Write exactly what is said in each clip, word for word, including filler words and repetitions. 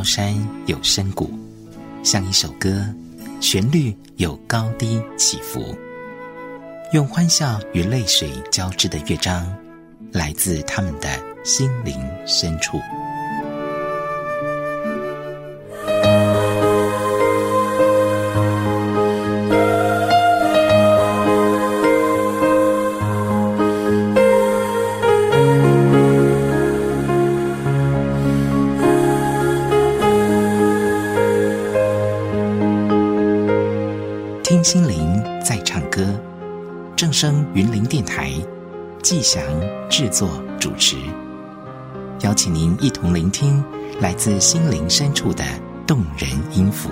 山有深谷，像一首歌，旋律有高低起伏。用欢笑与泪水交织的乐章，来自他们的心灵深处。听心灵在唱歌，正声云林电台纪祥制作主持，邀请您一同聆听来自心灵深处的动人音符。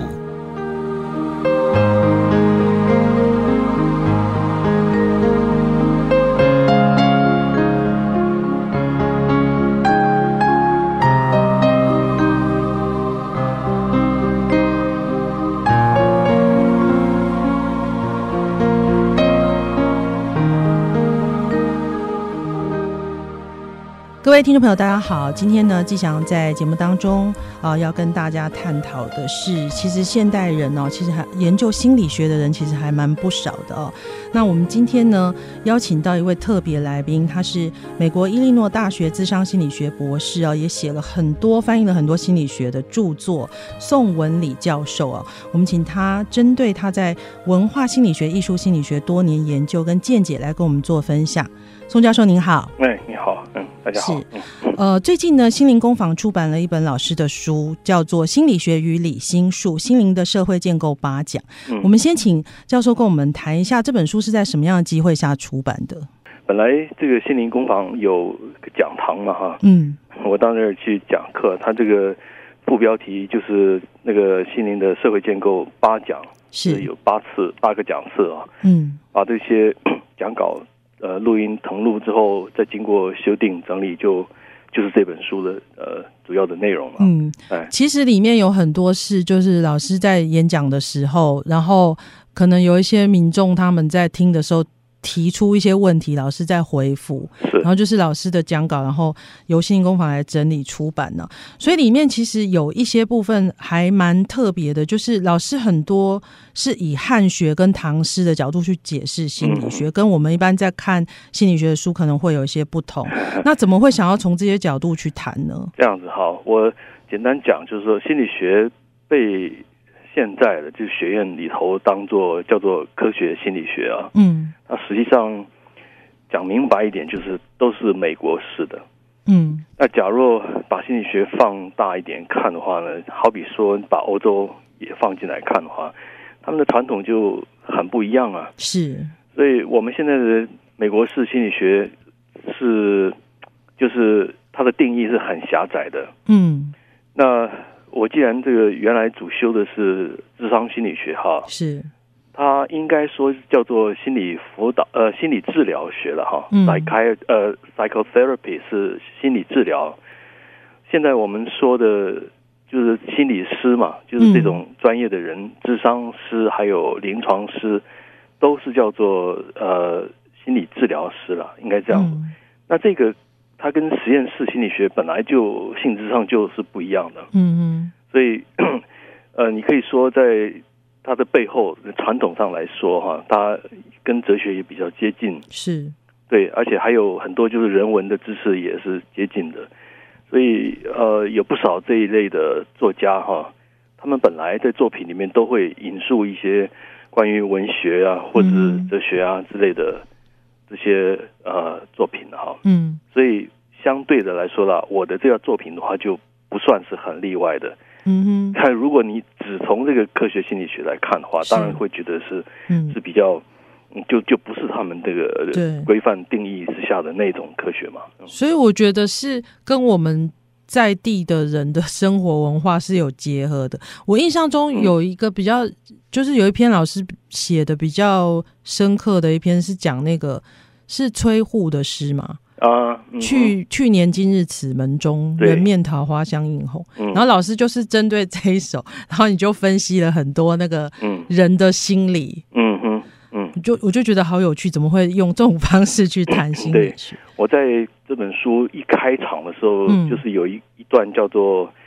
各位听众朋友大家好，今天呢纪祥在节目当中啊、呃，要跟大家探讨的是，其实现代人哦，其实还研究心理学的人其实还蛮不少的哦。那我们今天呢邀请到一位特别来宾，他是美国伊利诺大学諮商心理学博士哦，也写了很多翻译了很多心理学的著作，宋文礼教授哦。我们请他针对他在文化心理学、艺术心理学多年研究跟见解来跟我们做分享。宋教授您好。 哎，你好，嗯，大家好。 是，呃，最近呢，心灵工坊出版了一本老师的书，叫做《心理学与理心术：心灵的社会建构八讲》。嗯，我们先请教授跟我们谈一下这本书是在什么样的机会下出版的。 本来这个心灵工坊有个讲堂嘛，哈， 嗯， 我到那儿去讲课，他这个副标题就是那个心灵的社会建构八讲，是有八次八个讲次啊，嗯，把这些讲稿。呃，录音誊录之后，再经过修订整理就，就就是这本书的呃主要的内容了。嗯，哎， 其实里面有很多是就是老师在演讲的时候，然后可能有一些民众他们在听的时候提出一些问题，老师在回复，然后就是老师的讲稿，然后由心灵工坊来整理出版呢。所以里面其实有一些部分还蛮特别的，就是老师很多是以汉学跟唐诗的角度去解释心理学，嗯，跟我们一般在看心理学的书可能会有一些不同。那怎么会想要从这些角度去谈呢？ 这样子好，我简单讲，就是说心理学被现在的就是学院里头当作叫做科学心理学啊，嗯，那实际上讲明白一点，就是都是美国式的，嗯，那假若把心理学放大一点看的话呢，好比说把欧洲也放进来看的话，他们的传统就很不一样啊， 是， 所以我们现在的美国式心理学是就是它的定义是很狭窄的，嗯，那我既然这个原来主修的是諮商心理学哈，是，它应该说叫做心理辅导呃心理治疗学了哈，嗯 ，psychi 呃 psychotherapy 是心理治疗。现在我们说的就是心理师嘛，就是这种专业的人，嗯，諮商师还有临床师都是叫做呃心理治疗师了，应该这样。嗯，那这个它跟实验室心理学本来就性质上就是不一样的，嗯嗯，所以呃，你可以说在它的背后传统上来说哈，它跟哲学也比较接近，是，对，而且还有很多就是人文的知识也是接近的，所以呃，有不少这一类的作家哈，他们本来在作品里面都会引述一些关于文学啊或者哲学啊之类的这些呃作品哈，嗯，所以相对的来说啦，我的这个作品的话就不算是很例外的。嗯哼，但如果你只从这个科学心理学来看的话，当然会觉得是、嗯、是比较就就不是他们这个规范定义之下的那种科学嘛。 所以我觉得是跟我们在地的人的生活文化是有结合的。我印象中有一个比较、嗯、就是有一篇老师写的比较深刻的一篇是讲那个是崔护的诗嘛，啊、嗯，去去年今日此门中，人面桃花相映红、嗯。然后老师就是针对这一首，然后你就分析了很多那个人的心理，嗯嗯嗯，就我就觉得好有趣，怎么会用这种方式去谈心理学？ 我在这本书一开场的时候，嗯、就是有一一段叫做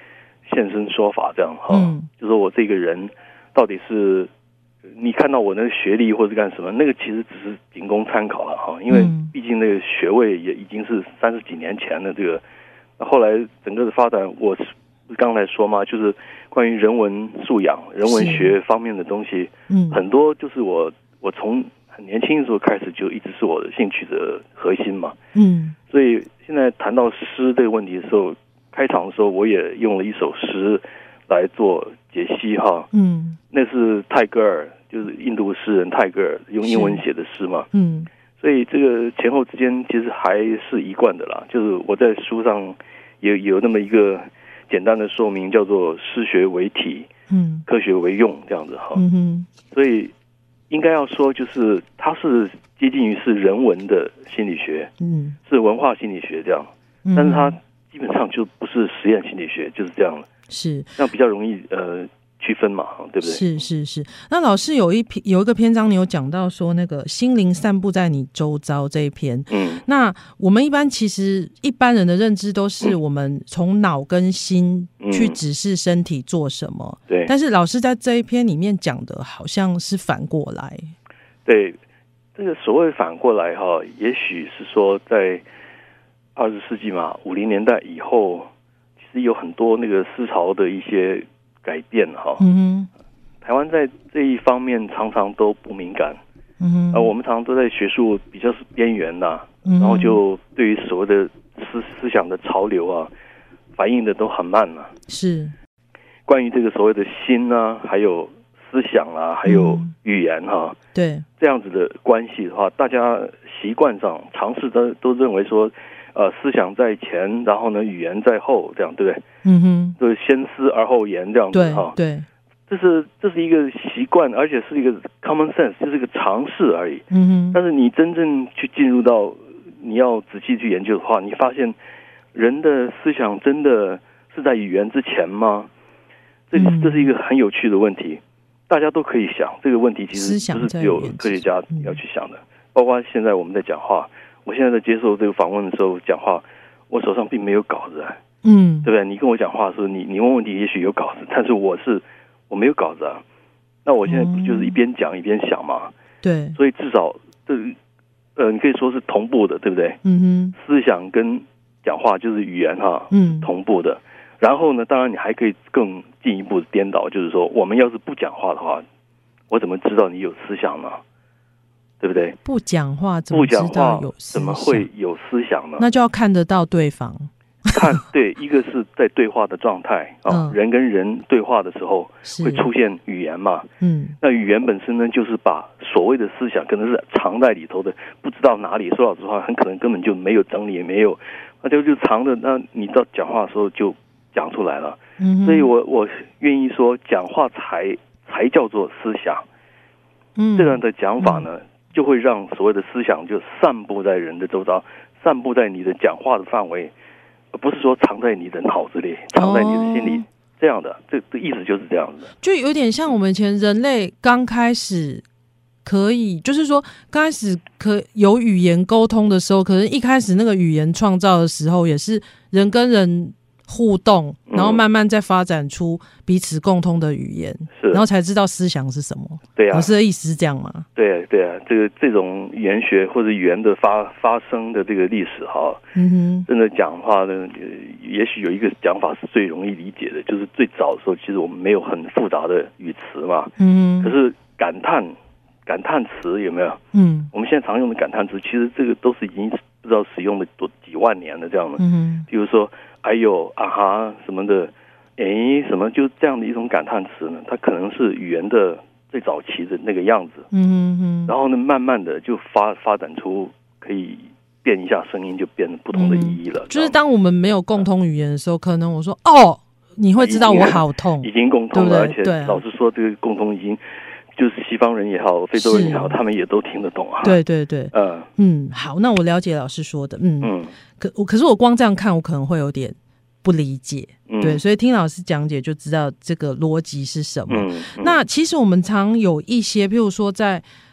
现身说法这样哈， 嗯， 就说我这个人到底是你看到我那个学历或者干什么，那个其实只是仅供参考了哈，因为毕竟那个学位也已经是三十几年前的这个，后来整个的发展，我是刚才说嘛，就是关于人文素养、人文学方面的东西，嗯，很多就是我我从很年轻的时候开始就一直是我的兴趣的核心嘛，嗯，所以现在谈到诗这个问题的时候，开场的时候我也用了一首诗来做解析哈，嗯，那是泰戈尔，就是印度诗人泰戈尔用英文写的诗嘛，嗯，所以这个前后之间其实还是一贯的啦，就是我在书上也有那么一个简单的说明，叫做诗学为体，嗯，科学为用这样子哈，嗯哼，所以应该要说就是它是接近于是人文的心理学，嗯，是文化心理学这样，嗯，但是它基本上就不是实验心理学，就是这样了， 是这样比较容易呃区分嘛，对不对？ 是是是。那老师有一篇有一个篇章，你有讲到说那个心灵散布在你周遭这一篇，嗯，那我们一般其实一般人的认知都是我们从脑跟心去指示身体做什么， 对、嗯。 但是老师在这一篇里面讲的好像是反过来， 对，这个所谓反过来哈，也许是说在二十世纪嘛，五零年代以后，其实有很多那个思潮的一些改变哈，嗯，台湾在这一方面常常都不敏感，嗯，呃，我们常常都在学术比较是边缘呐，然后就对于所谓的思思想的潮流啊，反应的都很慢呐， 是关于这个所谓的心啊，还有思想啊，还有语言哈、啊嗯， 对这样子的关系的话，大家习惯上尝试都都认为说，呃，思想在前，然后呢，语言在后，这样对不对？嗯哼，就是先思而后言这样子哈。 对， 这是这是一个习惯，而且是一个 common sense， 就是一个常识而已。嗯哼，但是你真正去进入到你要仔细去研究的话，你发现人的思想真的是在语言之前吗？这这是一个很有趣的问题。大家都可以想这个问题，其实不是只有科学家要去想的，嗯、包括现在我们在讲话，我现在在接受这个访问的时候讲话，我手上并没有稿子、啊，嗯，对不对？你跟我讲话的时候，你你问问题也许有稿子，但是我是我没有稿子啊，那我现在不就是一边讲一边想嘛？ 对， 所以至少这呃，你可以说是同步的，对不对？嗯哼，思想跟讲话就是语言哈，嗯，同步的。然后呢，当然你还可以更进一步的颠倒，就是说，我们要是不讲话的话，我怎么知道你有思想呢？对不对？ 不讲话怎么知道有思想？ 怎么会有思想呢？ 那就要看得到对方。 看，对，一个是在对话的状态啊、哦嗯，人跟人对话的时候会出现语言嘛，嗯，那语言本身呢，就是把所谓的思想可能是藏在里头的，不知道哪里。说老实话，很可能根本就没有整理，也没有，那就就藏着。那你到讲话的时候就讲出来了，嗯，所以我我愿意说，讲话才才叫做思想。嗯，这样的讲法呢，嗯、就会让所谓的思想就散布在人的周遭，散布在你的讲话的范围。不是说藏在你的脑子里，藏在你的心里，哦、这样的，这这意思就是这样子。 就有点像我们以前人类刚开始可以，就是说刚开始可有语言沟通的时候，可能一开始那个语言创造的时候，也是人跟人互动，然后慢慢再发展出彼此共通的语言， 是， 然后才知道思想是什么。 对啊， 老师的意思是这样吗？ 对啊，对啊，这个这种语言学或者语言的发发生的这个历史哈，嗯哼，真的讲话呢，也许有一个讲法是最容易理解的，就是最早的时候，其实我们没有很复杂的语词嘛，嗯，可是感叹感叹词有没有？嗯，我们现在常用的感叹词，其实这个都是已经不知道使用了多几万年了这样的，嗯，比如说。还有啊哈什么的，诶什么就这样的一种感叹词呢？它可能是语言的最早期的那个样子，嗯嗯，然后呢，慢慢的就发发展出可以变一下声音，就变不同的意义了。嗯、 就是当我们没有共通语言的时候，可能我说哦，你会知道我好痛， 已经共通了，对对，而且老实说，这个共通已经。就是西方人也好，非洲人也好，他们也都听得懂啊。 对对对，嗯嗯，好，那我了解老师说的，嗯嗯，可我可是我光这样看，我可能会有点不理解，嗯、对，所以听老师讲解就知道这个逻辑是什么。嗯嗯、那其实我们常有一些，譬如说在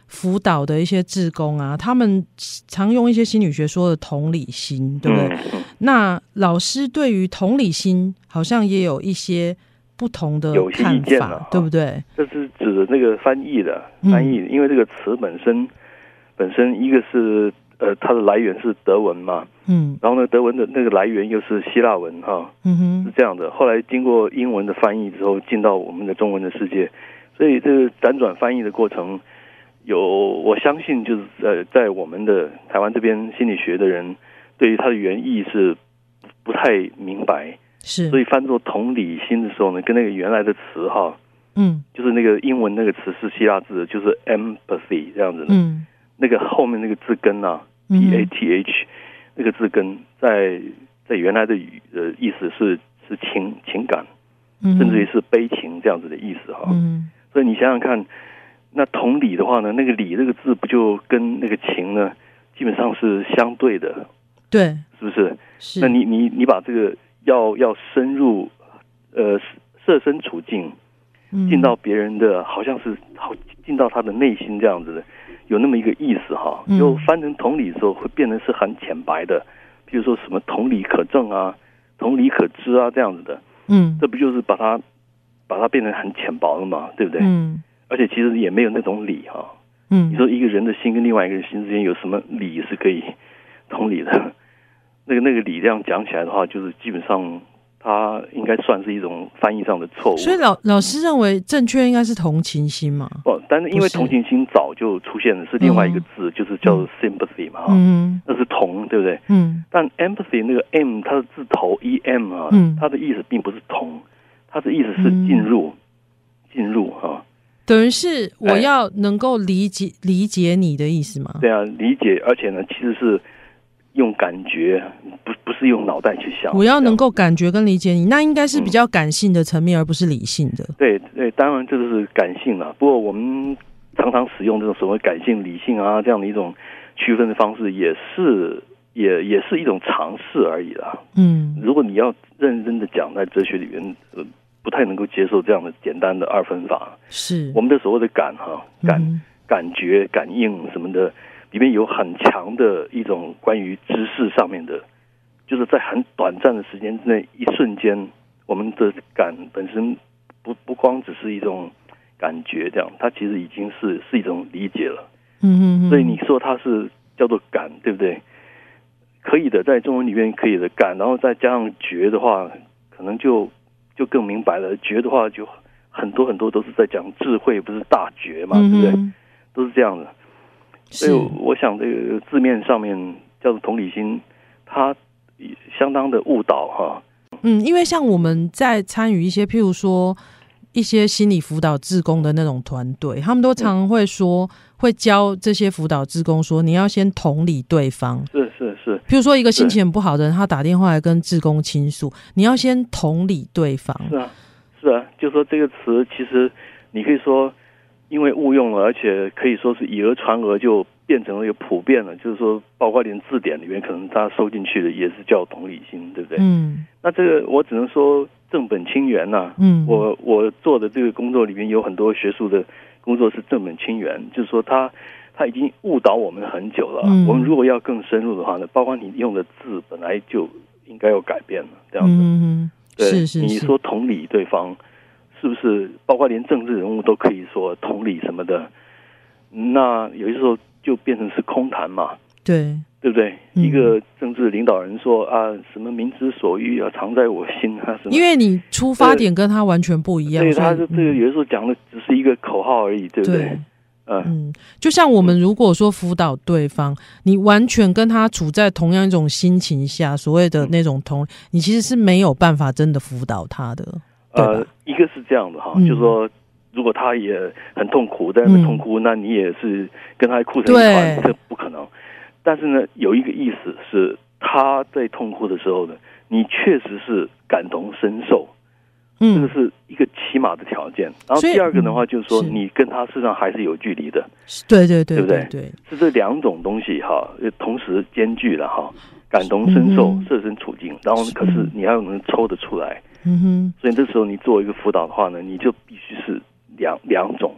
辅导的一些志工啊，他们常用一些心理学说的同理心，对不对？嗯、那老师对于同理心好像也有一些不同的看法， 啊、 对不对？ 这是指那个翻译的翻译，嗯、因为这个词本身本身一个是呃它的来源是德文嘛，嗯，然后呢德文的那个来源又是希腊文哈，嗯哼，是这样的。后来经过英文的翻译之后，进到我们的中文的世界，所以这个辗转翻译的过程。有，我相信就是呃，在我们的台湾这边心理学的人，对于它的原意是不太明白， 是， 所以翻作同理心的时候呢，跟那个原来的词哈，嗯，就是那个英文那个词是希腊字，就是 empathy 这样子的，嗯，那个后面那个字根啊、嗯、，p a t h 那个字根在在原来的语的意思是是情情感，嗯，甚至于是悲情这样子的意思哈，嗯，所以你想想看。那同理的话呢，那个理这个字不就跟那个情呢，基本上是相对的， 对， 是不是？ 是。 那你你你把这个要要深入，呃，设身处境，进到别人的，嗯、好像是好进到他的内心这样子的，有那么一个意思哈。嗯、就翻成同理的时候，会变成是很浅白的，比如说什么同理可证啊，同理可知啊这样子的。嗯，这不就是把它把它变成很浅薄了嘛，对不对？嗯。而且其实也没有那种理哈，嗯，你说一个人的心跟另外一个人心之间有什么理是可以同理的？那个那个理这样讲起来的话，就是基本上它应该算是一种翻译上的错误。 所以老老师认为正确应该是同情心嘛？ 哦，但是因为同情心早就出现的是另外一个字，嗯、就是叫做 sympathy 嘛，嗯，那是同，对不对？嗯，但 empathy 那个 m 它的字头 e m 啊，嗯，它的意思并不是同，它的意思是进入，嗯、进入哈。 等于是我要能够理解、哎、理解你的意思吗？ 对啊，理解，而且呢，其实是用感觉，不不是用脑袋去想。 我要能够感觉跟理解你，那应该是比较感性的层面，嗯、而不是理性的。 对对，当然这是感性了。不过我们常常使用这种所谓感性、理性啊这样的一种区分的方式，也是也也是一种尝试而已啦。嗯，如果你要认真的讲，在哲学里面，呃。不太能够接受这样的简单的二分法， 是我们的所谓的感哈感、嗯、感觉感应什么的，里面有很强的一种关于知识上面的，就是在很短暂的时间之内，一瞬间，我们的感本身不不光只是一种感觉，这样它其实已经是是一种理解了。嗯嗯，所以你说它是叫做感，对不对？可以的，在中文里面可以的感，然后再加上觉的话，可能就。就更明白了，觉的话就很多很多都是在讲智慧，不是大觉嘛，嗯、对不对？都是这样的。所以我想这个字面上面叫做同理心，它相当的误导哈。 嗯，因为像我们在参与一些，譬如说一些心理辅导志工的那种团队，他们都常会说，会教这些辅导志工说，你要先同理对方。 是是是。 譬如说一个心情很不好的人，他打电话来跟志工倾诉，你要先同理对方。 是啊，是啊，就说这个词其实你可以说因为误用了，而且可以说是以讹传讹，就变成了一个普遍了，就是说包括连字典里面可能他收进去的也是叫同理心，对不对？嗯，那这个我只能说正本清源呐、啊。嗯，我我做的这个工作里面有很多学术的工作是正本清源，就是说他他已经误导我们很久了。嗯，我们如果要更深入的话呢，包括你用的字本来就应该要改变了，这样子。嗯，对，是是是。你说同理对方，是不是包括连政治人物都可以说同理什么的？那有些时候就变成是空谈嘛。 对。 对不对？嗯、一个政治领导人说啊，什么民之所欲啊，常在我心啊，什么？ 因为你出发点跟他完全不一样， 对，他这个有的时候讲的只是一个口号而已，对不对？ 对嗯嗯，就像我们如果说辅导对方，你完全跟他处在同样一种心情下，所谓的那种同，你其实是没有办法真的辅导他的。 呃，一个是这样的哈，嗯、就是说，如果他也很痛苦，在那边痛哭，嗯、那你也是跟他哭成一团，这不可能。但是呢，有一个意思是他在痛哭的时候呢，你确实是感同身受，嗯，这个是一个起码的条件。然后第二个的话，就是说你跟他事实上还是有距离的， 对对对， 对不对？ 对， 是这两种东西哈，同时兼具了哈，感同身受、设身处境，然后可是你要能抽得出来，嗯哼。所以这时候你做一个辅导的话呢，你就必须是两两种，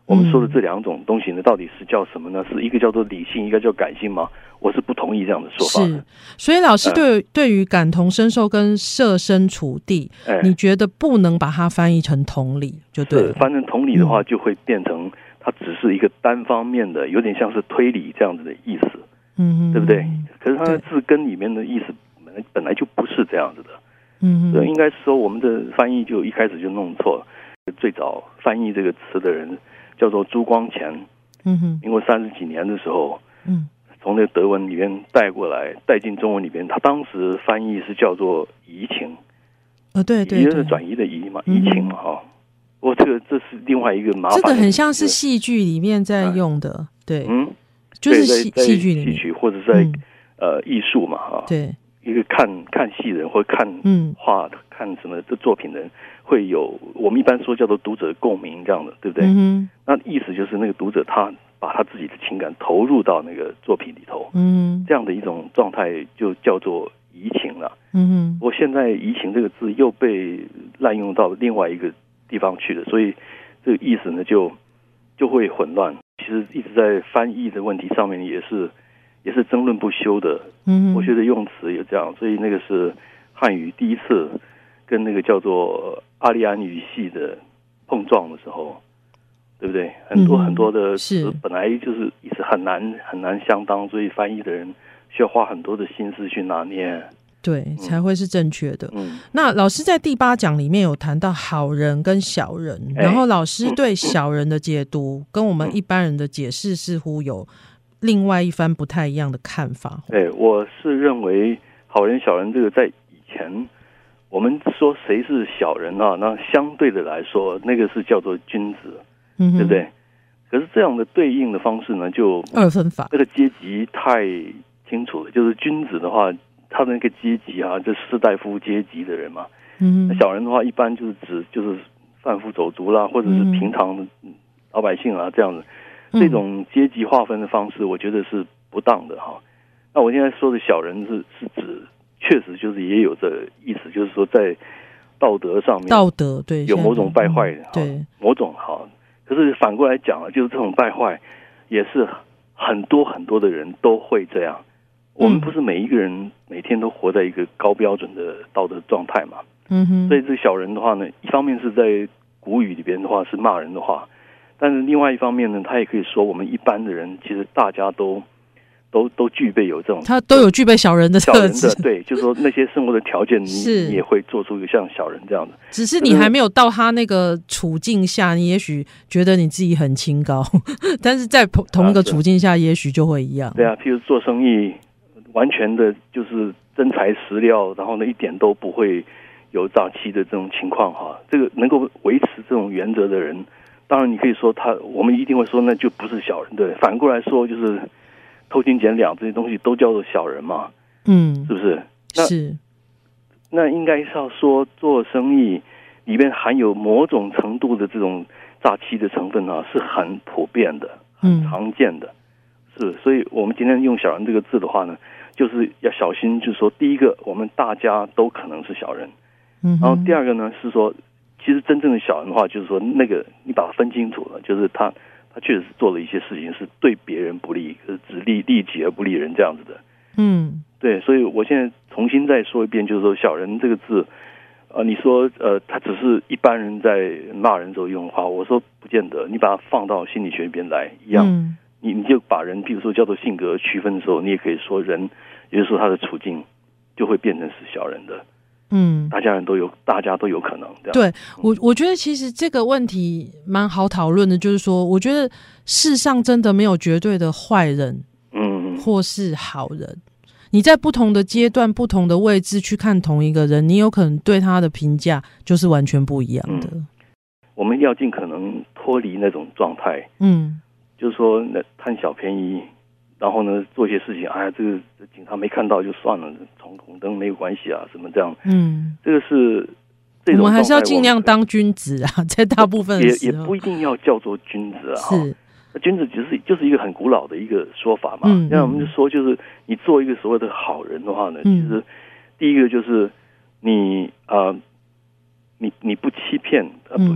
我们说的这两种东西呢，到底是叫什么呢？是一个叫做理性，一个叫感性吗？我是不同意这样的说法的。 是，所以老师对、嗯、对于感同身受跟设身处地、哎，你觉得不能把它翻译成同理就对了。 是，翻成同理的话，就会变成它只是一个单方面的，有点像是推理这样子的意思，嗯，对不对？可是它的字根里面的意思本来本来就不是这样子的，嗯，应该是说我们的翻译就一开始就弄错了。最早翻译这个词的人叫做朱光潜，嗯哼，民国三十几年的时候，嗯，从那个德文里面带过来，带进中文里边，他当时翻译是叫做移情， 呃，对对对， 移是转移的移嘛，移情嘛，哈。不过这个这是另外一个麻烦， 这个很像是戏剧里面在用的，嗯、对， 嗯， 就是戏戏剧里面， 戏曲或者在、嗯、呃艺术嘛，哈， 对， 一个看看戏的人或者看画、嗯、看什么这作品的人。会有我们一般说叫做读者共鸣这样的，对不对？嗯、那意思就是那个读者他把他自己的情感投入到那个作品里头，嗯，这样的一种状态就叫做移情了。嗯，不过现在移情这个字又被滥用到另外一个地方去了，所以这个意思呢就就会混乱。其实一直在翻译的问题上面也是也是争论不休的。嗯，我觉得用词也这样，所以那个是汉语第一次跟那个叫做阿利安语系的碰撞的时候，对不对？很多很多的词本来就是意思很难很难相当，所以翻译的人需要花很多的心思去拿捏， 对、嗯、才会是正确的。嗯，那老师在第八讲里面有谈到好人跟小人、哎、然后老师对小人的解读、嗯、跟我们一般人的解释似乎有另外一番不太一样的看法。 对，我是认为好人小人这个在以前我们说谁是小人啊？那相对的来说，那个是叫做君子，嗯、对不对？可是这样的对应的方式呢，就二分法， 那个阶级太清楚了。就是君子的话，他的那个阶级啊，这士大夫阶级的人嘛。嗯，小人的话，一般就是指就是贩夫走卒啦，或者是平常的老百姓啊，这样子。这种阶级划分的方式，我觉得是不当的哈。那我现在说的小人是是指。确实就是也有这意思，就是说在道德上面， 道德对有某种败坏， 对某种好。可是反过来讲啊，就是这种败坏也是很多很多的人都会这样。我们不是每一个人每天都活在一个高标准的道德状态嘛？嗯哼。所以这个小人的话呢，一方面是在古语里边的话是骂人的话，但是另外一方面呢，他也可以说我们一般的人其实大家都。都都具备有这种， 他都有具备小人的特质， 的对，就是说那些生活的条件，你你也会做出一个像小人这样的。 只是你还没有到他那个处境下，你也许觉得你自己很清高，但是在同一个处境下，也许就会一样。 对啊，譬如做生意，完全的就是真材实料，然后呢一点都不会有诈欺的这种情况哈。这个能够维持这种原则的人，当然你可以说他，我们一定会说那就不是小人，对。反过来说就是。偷斤减两这些东西都叫做小人嘛，嗯，是不是？那是， 那应该是要说做生意里面含有某种程度的这种诈欺的成分啊，是很普遍的、很常见的，嗯、是。所以我们今天用小人这个字的话呢，就是要小心，就是说，第一个，我们大家都可能是小人，嗯，然后第二个呢是说，其实真正的小人的话，就是说那个你把它分清楚了，就是他。他确实是做了一些事情是对别人不利，是只利利己而不利人这样子的。嗯，对，所以我现在重新再说一遍，就是说小人这个字，呃，你说呃，他只是一般人在骂人时候用的话，我说不见得。你把它放到心理学里边来一样，嗯、你你就把人，比如说叫做性格区分的时候，你也可以说人，也就是说他的处境就会变成是小人的。嗯，大家人都有，大家都有可能这样。 对，我我觉得其实这个问题蛮好讨论的，就是说，我觉得世上真的没有绝对的坏人，嗯，或是好人。你在不同的阶段、不同的位置去看同一个人，你有可能对他的评价就是完全不一样的。嗯、 我们要尽可能脱离那种状态，嗯，就是说贪小便宜。然后呢，做一些事情，哎呀，这个警察没看到就算了，闯红灯没有关系啊，什么这样。嗯，这个是这种我们还是要尽量当君子啊，在大部分的时候也也不一定要叫做君子啊。是，君子只是就是一个很古老的一个说法嘛。嗯，那我们就说，就是你做一个所谓的好人的话呢，嗯、其实第一个就是你啊、呃，你你不欺骗，呃，不也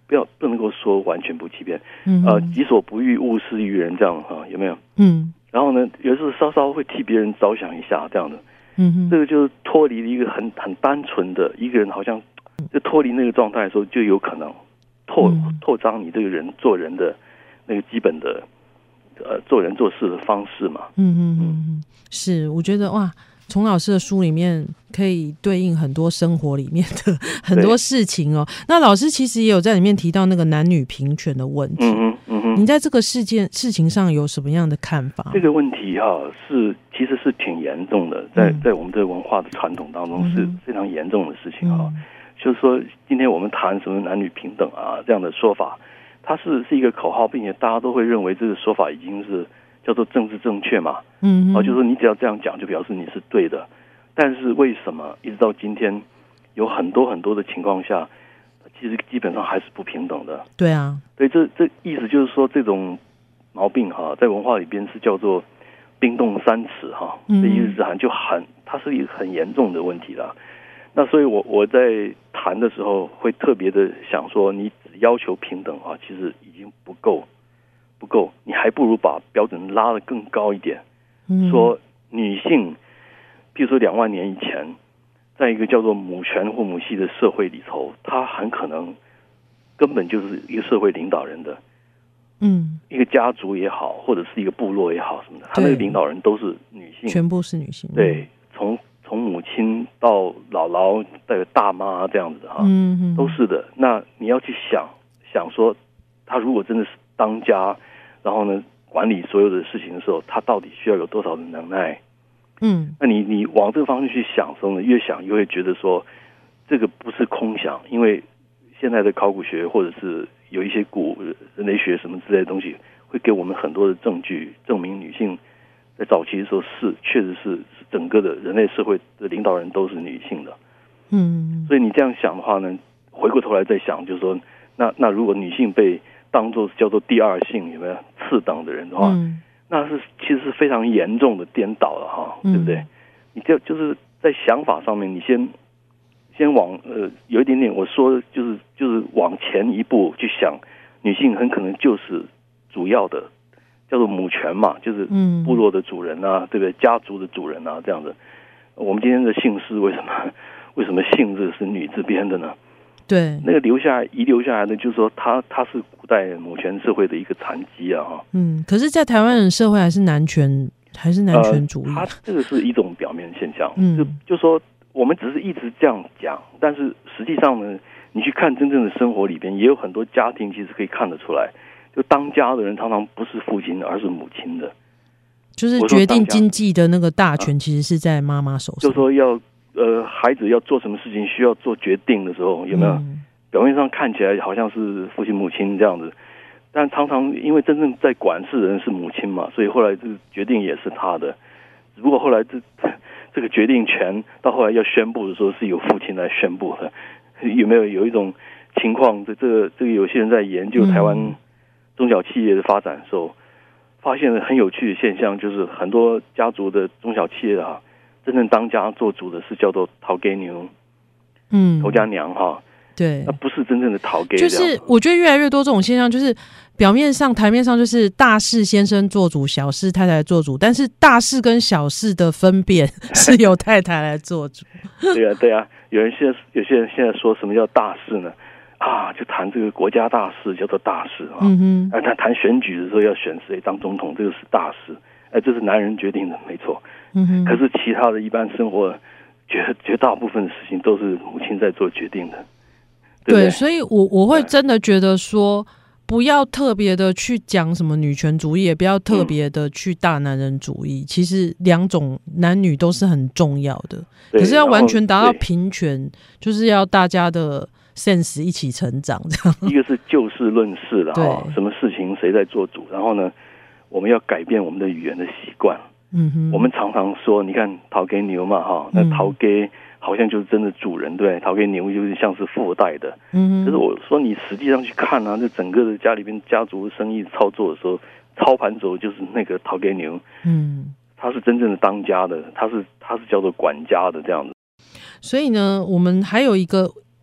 不要不能够说完全不欺骗，嗯、呃，己所不欲，勿施于人，这样哈、啊，有没有？嗯。然后呢，有时候稍稍会替别人着想一下，这样的，嗯哼，这个就是脱离了一个很很单纯的一个人，好像就脱离那个状态的时候，就有可能拓、嗯、拓张你这个人做人的那个基本的呃做人做事的方式嘛。 嗯嗯嗯，是，我觉得哇。从老师的书里面可以对应很多生活里面的很多事情哦。那老师其实也有在里面提到那个男女平权的问题。嗯哼嗯哼，你在这个事件事情上有什么样的看法？ 这个问题哈、啊、是其实是挺严重的，在在我们的文化的传统当中是非常严重的事情啊。嗯、就是说，今天我们谈什么男女平等啊这样的说法，它是是一个口号，并且大家都会认为这个说法已经是。叫做政治正确嘛，嗯，啊，就是说你只要这样讲，就表示你是对的。但是为什么一直到今天，有很多很多的情况下，其实基本上还是不平等的？ 对啊， 所以这这意思就是说，这种毛病哈，在文化里边是叫做冰冻三尺哈，这一日之寒就很，它是一个很严重的问题啦。那所以我我在谈的时候，会特别的想说，你只要求平等啊，其实已经不够。不够，你还不如把标准拉得更高一点。嗯、说女性，譬如说两万年以前，在一个叫做母权或母系的社会里头，她很可能根本就是一个社会领导人的，嗯，一个家族也好，或者是一个部落也好什么的，她那个领导人都是女性， 全部是女性。 对，从从母亲到姥姥到大妈这样子哈，嗯，都是的。那你要去想想说，她如果真的是当家。然后呢，管理所有的事情的时候，他到底需要有多少的能耐？嗯，那你你往这个方向去想的时候呢，越想越会觉得说，这个不是空想，因为现在的考古学或者是有一些古人类学什么之类的东西，会给我们很多的证据，证明女性在早期的时候是确实是整个的人类社会的领导人都是女性的。嗯，所以你这样想的话呢，回过头来再想，就是说，那那如果女性被当作叫做第二性，有没有次等的人的话，嗯、那是其实是非常严重的颠倒了哈，嗯、对不对？你就就是在想法上面，你先先往呃有一点点，我说就是就是往前一步去想，女性很可能就是主要的叫做母权嘛，就是部落的主人啊，嗯、对不对？家族的主人啊，这样子。我们今天的姓氏为什么为什么姓字是女字边的呢？ 对， 那个留下来遗留下来的，就是说他他是古代母权社会的一个残疾啊， 嗯，可是，在台湾人社会还是男权，还是男权主义。 呃、他这个是一种表面现象，嗯，就就说我们只是一直这样讲，但是实际上呢，你去看真正的生活里边，也有很多家庭其实可以看得出来，就当家的人常常不是父亲，而是母亲的， 就是决定经济的那个大权，其实是在妈妈手上。 就说要。呃，孩子要做什么事情需要做决定的时候，有没有、嗯、表面上看起来好像是父亲母亲这样子，但常常因为真正在管事的人是母亲嘛，所以后来这个决定也是他的。只不过后来这这个决定权到后来要宣布的时候，是由父亲来宣布的。有没有有一种情况？这这个这个有些人在研究台湾中小企业的发展的时候，发现了很有趣的现象，就是很多家族的中小企业啊。真正当家做主的是叫做头家娘，嗯，头家娘哈， 对， 那不是真正的头家。 就是我觉得越来越多这种现象，就是表面上、台面上就是大事先生做主，小事太太做主，但是大事跟小事的分辨是由太太来做主。 对啊，对啊，有人现在有些人现在说什么叫大事呢？啊，就谈这个国家大事叫做大事啊，嗯哼，啊，他谈选举的时候要选谁当总统，这个是大事，哎，这是男人决定的，没错。嗯、可是其他的一般生活绝绝大部分的事情都是母亲在做决定的， 对, 对, 对，所以我我会真的觉得说，不要特别的去讲什么女权主义，也不要特别的去大男人主义，嗯、其实两种男女都是很重要的，可是要完全达到平权，就是要大家的 sense 一起成长这样。 一个是就事论事的哈，什么事情谁在做主，然后呢，我们要改变我们的语言的习惯。嗯哼，我们常常说，你看头家牛嘛哈，那头家好像就是真的主人，对，头家牛就是像是附带的。嗯，可是我说你实际上去看啊，这整个的家里边家族生意操作的时候，操盘手就是那个头家牛。嗯，他是真正的当家的，他是他是叫做管家的这样子。 所以呢，我们还有一个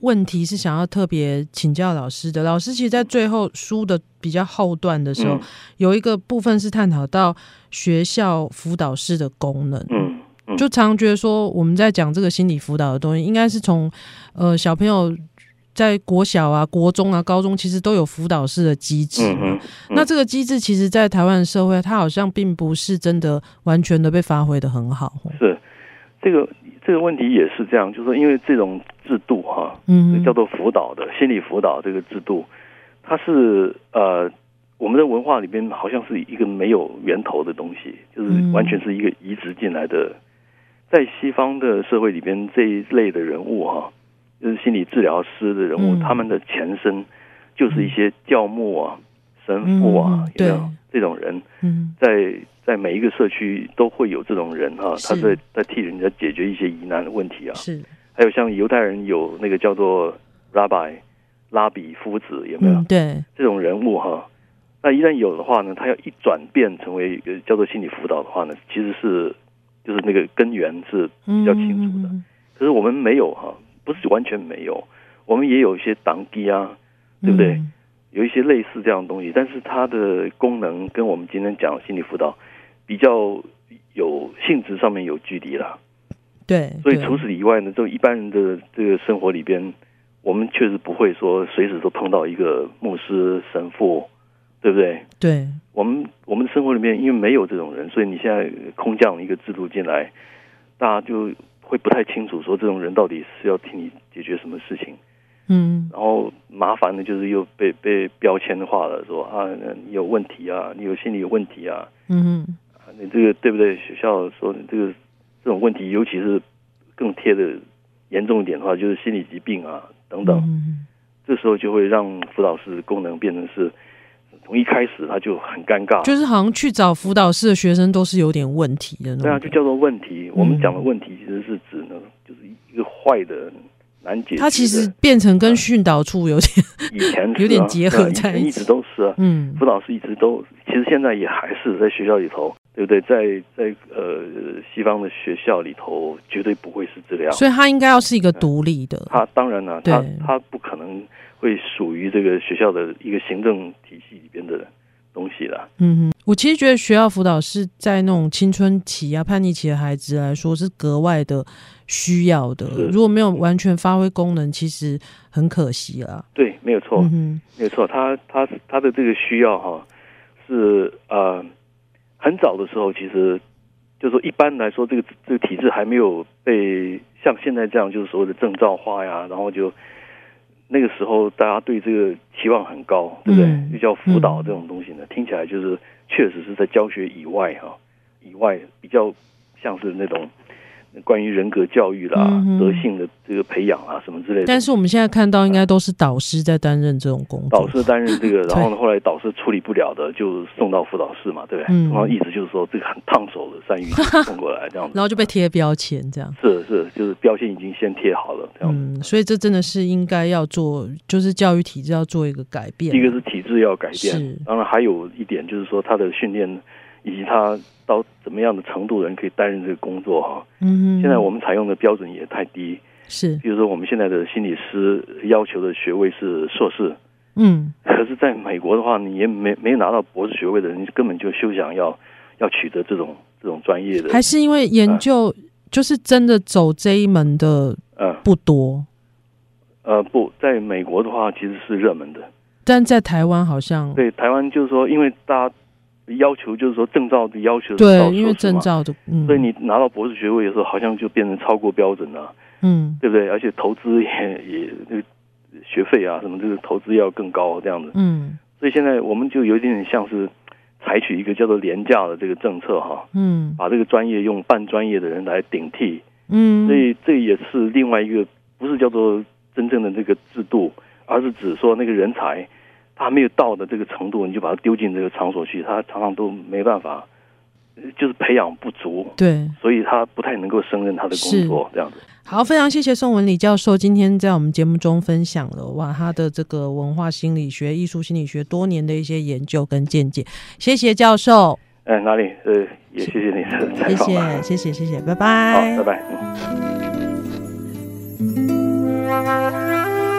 问题是想要特别请教老师的。老师其实在最后书的比较后段的时候、嗯、有一个部分是探讨到学校辅导室的功能。嗯，嗯就常觉得说我们在讲这个心理辅导的东西应该是从呃小朋友在国小啊国中啊高中其实都有辅导室的机制、嗯嗯、那这个机制其实在台湾社会它好像并不是真的完全的被发挥的很好。 是这个这个问题也是这样，就是说因为这种制度哈、啊，嗯，叫做辅导的心理辅导这个制度，它是呃我们的文化里边好像是一个没有源头的东西，就是完全是一个移植进来的。在西方的社会里边，这一类的人物哈、啊。就是心理治疗师的人物、嗯，他们的前身就是一些教牧啊、神父啊， 嗯、有没有这种人？嗯，在在每一个社区都会有这种人啊，他在在替人家解决一些疑难的问题啊。 是， 还有像犹太人有那个叫做 Rabbi 拉比夫子，有没有？ 嗯、对， 这种人物哈、啊，那一旦有的话呢，他要一转变成为一个叫做心理辅导的话呢，其实是就是那个根源是比较清楚的。嗯、可是我们没有哈、啊。不是完全没有，我们也有一些党基啊，对不对、嗯？有一些类似这样的东西，但是它的功能跟我们今天讲的心理辅导比较有性质上面有距离了。 对， 所以除此以外呢，就一般人的这个生活里边，我们确实不会说随时都碰到一个牧师、神父，对不对？ 对， 我们我们的生活里面因为没有这种人，所以你现在空降一个制度进来，大家就会不太清楚说这种人到底是要替你解决什么事情，嗯，然后麻烦的就是又被被标签化了，说啊你有问题啊，你有心理有问题啊，嗯，啊你这个对不对？学校说你这个这种问题，尤其是更贴的严重一点的话，就是心理疾病啊等等，嗯，这时候就会让辅导室功能变成是。从一开始他就很尴尬， 就是好像去找辅导室的学生都是有点问题的那种。 对啊，就叫做问题。嗯、我们讲的问题其实是指呢，就是一个坏的、难解决的。 它其实变成跟训导处有点、 啊、以前、啊、 有点结合在一起， 以前一直都是啊。嗯，辅导室一直都，其实现在也还是在学校里头，对不对？在在呃西方的学校里头，绝对不会是这样。 所以它应该要是一个独立的。 它、嗯、当然了、啊，它它不可能。会属于这个学校的一个行政体系里边的东西啦。 嗯，我其实觉得学校辅导是在那种青春期啊、叛逆期的孩子来说是格外的需要的。如果没有完全发挥功能，其实很可惜啦。 对，没有错，嗯、没有错。他他他的这个需要哈，是呃很早的时候，其实就是说一般来说，这个这个体制还没有被像现在这样，就是所谓的证照化呀，然后就。那个时候，大家对这个期望很高，对不对？嗯、就叫辅导这种东西呢，嗯、听起来就是确实是在教学以外哈，以外比较像是那种关于人格教育啦、嗯、德性的这个培养啊什么之类的。 但是我们现在看到，应该都是导师在担任这种工作。 导师担任这个，然后呢，后来导师处理不了的，就送到辅导室嘛，对不对？嗯、然后意思就是说，这个很烫手的山芋送过来这样子， 然后就被贴标签这样。 是是，就是标签已经先贴好了这样子。 嗯，所以这真的是应该要做，就是教育体制要做一个改变。 一个是体制要改变，当然还有一点就是说，他的训练以及他到怎么样的程度的人可以担任这个工作哈。嗯，现在我们采用的标准也太低。 是， 比如说我们现在的心理师要求的学位是硕士，嗯，可是在美国的话，你也没没拿到博士学位的人，根本就休想要要取得这种这种专业的。 还是因为研究、呃、就是真的走这一门的不多。 呃, 呃不，在美国的话其实是热门的， 但在台湾好像对台湾就是说，因为大家要求就是说证照的要求， 对，因为证照的、 嗯，所以你拿到博士学位的时候，好像就变成超过标准了。嗯，对不对？而且投资也也那个学费啊什么，这个投资要更高这样子。嗯，所以现在我们就有一点像是采取一个叫做廉价的这个政策哈。嗯，把这个专业用半专业的人来顶替。嗯，所以这也是另外一个不是叫做真正的这个制度，而是指说那个人才他没有到的这个程度，你就把他丢进这个场所去，他常常都没办法。就是培养不足， 对， 所以他不太能够胜任他的工作，这样子。 好，非常谢谢宋文礼教授今天在我们节目中分享了哇他的这个文化心理学、艺术心理学多年的一些研究跟见解，谢谢教授。 哎，哪里？呃，也谢谢你的采访。 谢谢，谢谢，谢谢，拜拜。 好，拜拜。嗯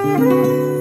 了。